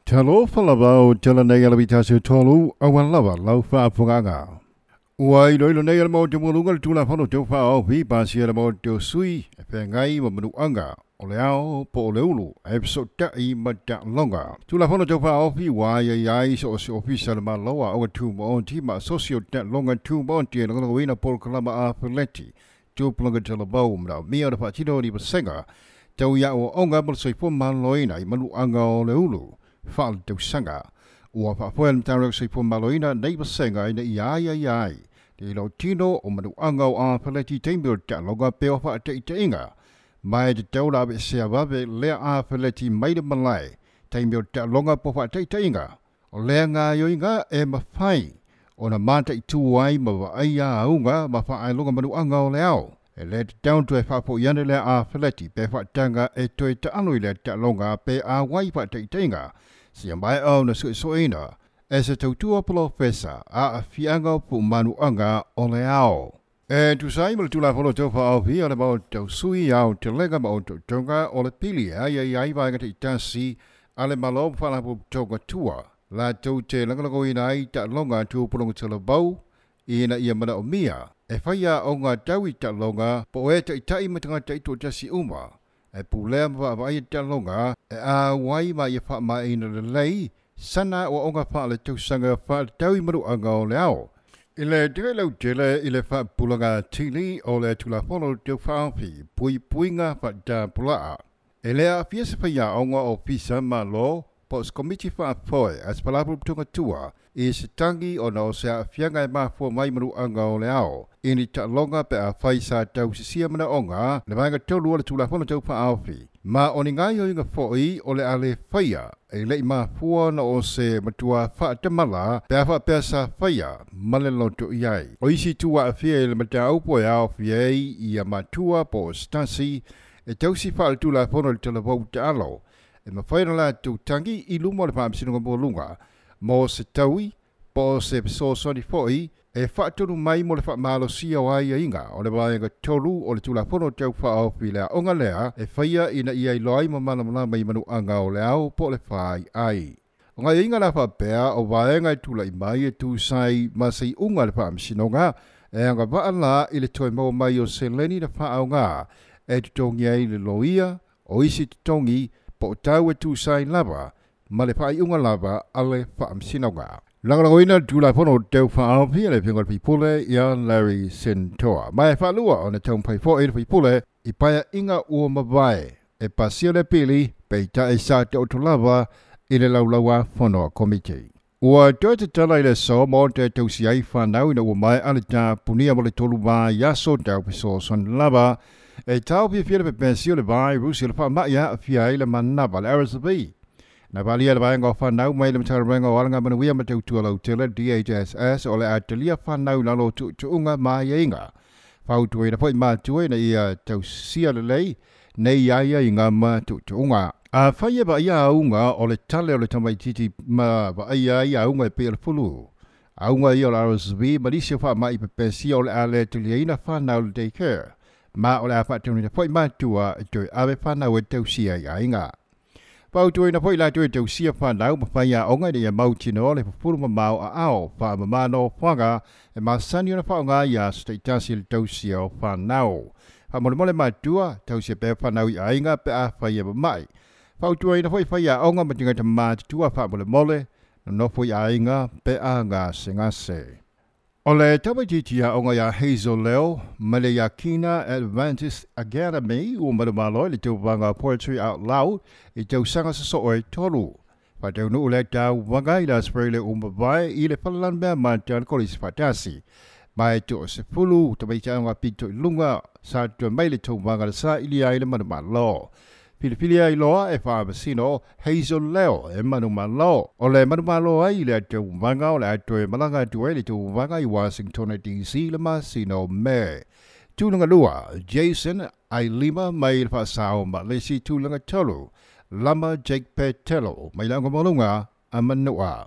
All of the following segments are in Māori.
Talo falaba telanegala se tolu awan lava laufa fugaga. Uai loilo negala mo te mulunga tula fano te fa o vi pasia mo te sui e pengai mo manu anga o leao po o leulu episode ta I mata longa. Tula fano te fa o vi wai ai so official ma loa o tu mo ti ma socio ta longa tu mo ti longa wina por kalama a peleti. Tu plonga te labau mra mia de fatino di basenga. Tau ya o onga mo se fo ma loina I manu anga o leulu. Fal te sanga ua whapoel mtaro se po maloina nei basenga ina iai te lo tino o manu anga o a paleti teimio ta longa peo wha te inga mai te taura abe se avabe lea a paleti maida malai teimio ta longa po wha te inga o lea ngā yoinga e mawhai o na mata I tuai ma wa aia aunga ma wha ai longa manu anga o leao e le te down to e whapo iane lea a paleti pe wha tanga e toi ta anui lea ta longa pe a wai wha te inga si mai au na soina as a tautua professor a fianga pu manu anga o leao. E tu sai mo tu la fono te fa au vi ala mo te sui au te lega mo te tonga o le pili ai vai ga te tasi ale malo fa la pu toga tua la tu te langa go ina I ta longa tu pu longa te la bau ina ia mana o mia e faia o nga tawi ta longa po e te tai matanga te to tasi uma e pulea ma vai ta longa e a wai ma ia fa ma ina le lei sana o onga fa le tu sanga fa tawi maru anga o leao ile te lau tele ile fa pulanga tili o le tu la fono te fa fi puinga fa ta pula ele a fiesa fa ya onga o pisa ma lo pos committee fa foi as palapu tunga tua is tangi o no sa fianga ma fo mai maru anga o leao ini ta longa pe a faisa tau sia mana onga le vanga tolu o le tula fono tau fa alfi ma oni ngayo inga foi o le ale faia e le ma fo na o se matua fa te mala pe fa pesa faia male lo to iai o isi tua fie le mata upo ya o fie ia matua po stasi e tau si fa le tula fono le tula vo te alo e ma faina la tu tangi I lumo le pa msino ngo lunga mo se taui po se so soni foi e whaatonu mai mo le whaamalo sia o aia inga o le waenga tolu o le tula pono tau whaao pilea onga lea e whaia ina ia I loai ma mana mai manu anga o le au po le whaai ai. O ngai inga la whapea o waenga tula I mai e tu sai ma sei unga le whaamsinonga e anga waala I le toi mau mai o se leni na whaao ngā e tutongi ai le loia o isi tutongi po tau e tu sai lava ma le whaai unga lava ale whaamsinonga. Langalangoina tula pono tau whaapi le pingo pipule ia Larry Sentoa. Mai whalua o na tau pai fo e pipule I paia inga ua mawai e pasia le pili pe ta e sa te otolava I le laulaua fono komite. Ua toi te tala I le so mo te tau si ai whanau ina ua mai ale ta punia mo le tolu wa yaso tau piso son lava e tau pia fia le pepensio le vai rusi le wha maia a fia I le manava le RSB. Na valia le vaenga o whanau mai le matarenga o alanga manuia ma tau tua lau tele DHSS o le atelia whanau lalo tuunga mai inga. Whautua ina poi mātua na ia tau sia le lei nei aia inga ma tuunga. A whaia ba ia aunga o le tale o le tamai titi ma ba ia aunga e pia le fulu. Aunga ia o le RSV marisio wha mai pepesi o le ale tulia ina whanau le daycare. Ma o le awhatau na poi mātua e tui awe whanau e tau sia ia inga. Pau tui na poi la tui tau sia whanau ma whaia onga ni a mautino le pupuru ma mau a ao wha ma mano whanga e ma sani na whaonga ia stei tasi le tau sia o whanau. Wha mole matua tau sia pe whanau I ainga pe a whaia ma mai. Pau tui na poi whaia onga ma tinga ta mātua wha mole na no poi ainga pe a ngā sengase. O le tawatitia o ngā Hazel Leo, mele ya Kina Adventist Academy o marumalo le tau wanga Poetry Out Loud I tau sanga sa sooi tolu. Pa tau nu le tau wanga I la sprele umawai I le whalalan mea mantan kolis fatasi. Mai to se fulu tawaita ngā pito lunga sa tu mai le tau wanga sa ili ai le marumalo. Pilipilia I loa e whaabasino Hazel Leo e manumalo. O le manumalo ai le tau wanga o le atoe malanga tue le tau wanga I Washington DC le masino me. Tūlanga lua, Jason Ailima mai le whaasao ma lesi tūlanga tolu. Lama Jake Petelo mai langa malunga a manua.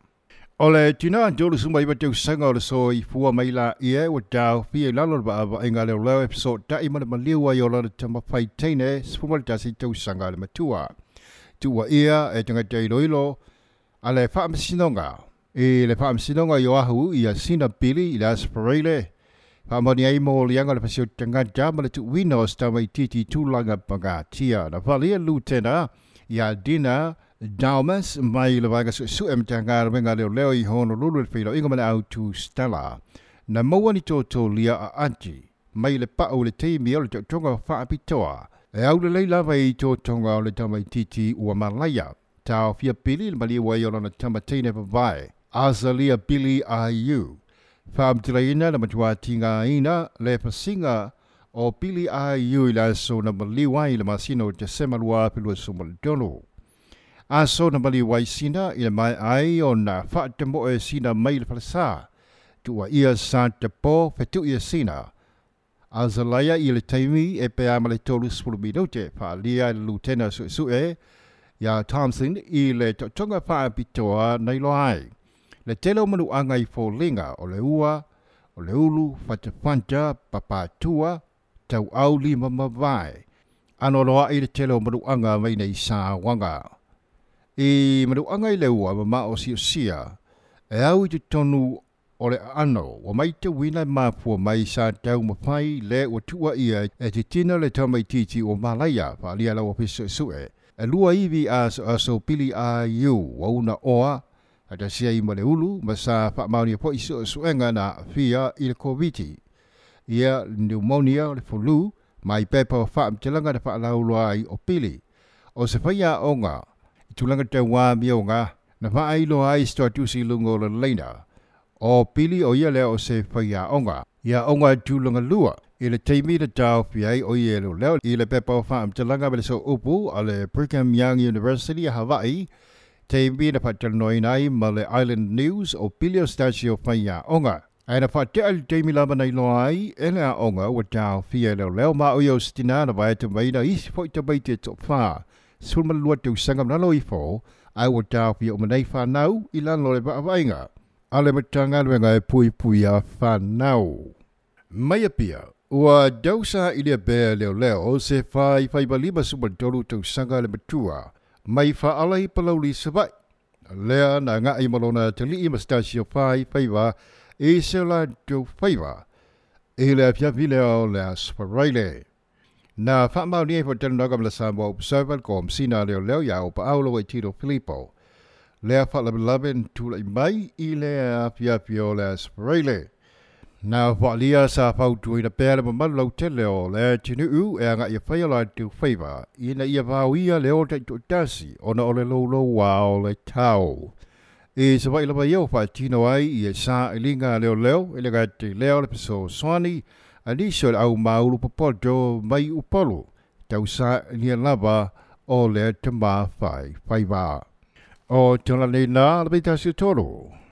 O le tina dolu sumai ba tau sanga o le so I fua mai la ie wa tau fie lalo ba ava inga leo leo episode ta ima le maliwa I o lana tama pai teine spuma le tasi tau sanga le matua. wa ia tanga te loilo ale fa msinonga le fa msinonga yo ahu ia sina pili ila sprele fa moni ai mo lianga le pasio tanga jama le tu wino sta mai titi tu langa panga tia na valia lutena ia dina Daumas mai le vaga su tanga venga leo I Honolulu filo inga mana au tu stella na mawani toto lia a anti mai le pa o le te mi o le tonga fa pitoa e au le leila vai to tonga o le tamai titi ua malaya tau fia pili le mali wai o na tamatine vai azalia pili IU fa mtilaina na matua tinga ina le pasinga o pili IU ila so na mali wai le masino te semalua pilu sumal dono aso na mali wai sina ila mai ai o na fa te mo e sina mai le falsa tua ia santa po fetu ia sina azalaya ile taimi e pe amale tolu spulu bidote fa lia lieutenant su ya Thompson ile tonga fa pitoa nei loai le telo manu angai fo linga o le ua o le ulu fata papatua tau auli mamavai ano loa ile telo manu anga mai nei sa wanga manu anga ile ua mama o sia e au te tonu o le ano, wa mai te wina mapua mai sa tau mawhai le wa tua ia te tina le tamai titi o Malaya, pa alia la wapiso sue. E lua iwi aso pili IU, wa una oa, ata sia I male ulu, ma sa wha mauni po iso suenga na fia I le COVID. Ia pneumonia le flu, mai pepa o wha mtelanga da wha laulua ai o pili. O se whaia onga, I tulanga te wā mionga, na wha ailo ai statusi lungo le leina. O pili o ia lea o se whaia onga. Ia onga tūlanga lua. I le teimi le tau whiai o ia leo. I le pepa o wha amtalanga me le so upu a le Brigham Young University a Hawaii. Teimi na patanoi nai ma le Island News o pili o stasio whaia onga. Aina whate ali teimi lama nei loai e lea onga wa tau whiai leo ma o iau stina na vai te maina isi fo I te baite to wha. Sulma lua te usangam na loi fo. Ai wa tau whiai o manei whanau I lan lo le vaavainga. Ale matanga wenga e pui a whanau. Mai apia, ua dausa I le bea leo se whai balima subantoru tau sanga le matua. Mai wha alai palauli sabai. Lea na ngā I malona te li I mastasio whai wa e se la tau whaiwa. E le apia vileo le aspareile. Na wha mauni e whatelu nagam la Samoa Observer ko msina leo ya o pa aulo e Tito Filippo. Lea whalaben tula I mai I lea pia le aspareile. Na whalia sa pautu I na pēle mamalau te leo le tinu e anga I whaiala tu whaiva I na ia vāuia leo te tasi o na ole lolo wa o le tau. E sa waila mai eo wha tino ai I e sa ilinga leo I le gati leo le piso swani a niso le au maulu papoto mai upolu tau sa ilia lava o le te mā whaiva. O tona nei nā, la beita si toro.